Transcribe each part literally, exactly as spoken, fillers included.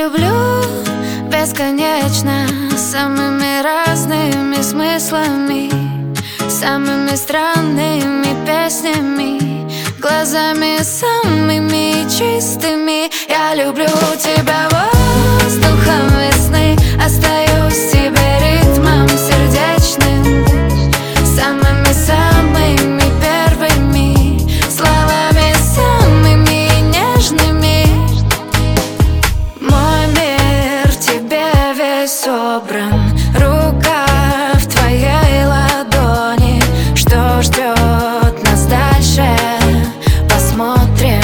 Люблю бесконечно, самыми разными смыслами, самыми странными песнями, глазами самыми чистыми. Я люблю тебя воздухом весны, остаюсь тебе ритмом сердечным, самыми-самыми первыми словами, самыми нежными. Мой мир в тебе весь собран, рука в твоей ладони. Что ждет нас дальше, посмотрим.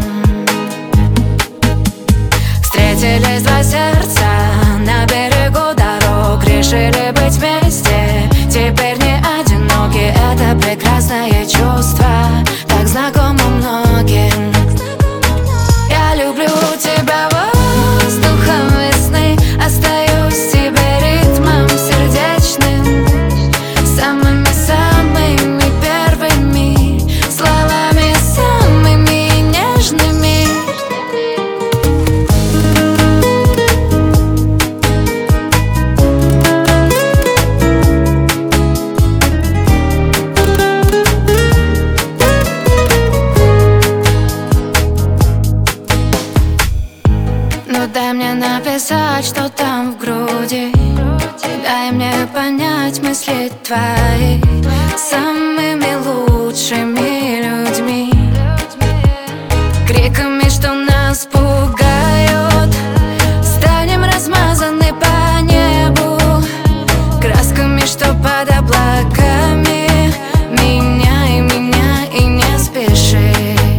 Встретились два сердца на берегу дорог, решили быть вместе, теперь не одиноки. Это прекрасное чувство, так знакомо многим. Я люблю тебя воздухом весны, остаюсь тебе ритмом сердечным, самыми-самыми первыми словами, самыми нежными. Ну дай мне написать, что там в груди, дай мне понять мысли твои самыми лучшими людьми, криками, что нас пугают. Станем размазаны по небу красками, что под облаками. Меняй меня и не спеши.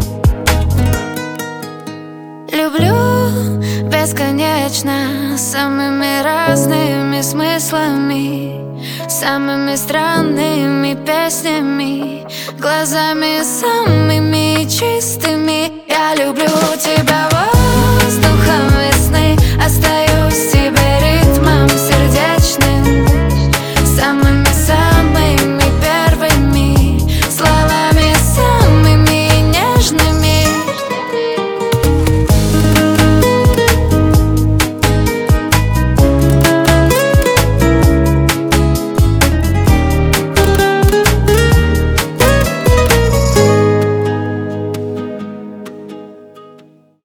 Люблю бесконечно, самыми разными смыслами, самыми странными песнями, глазами самыми чистыми. Я люблю тебя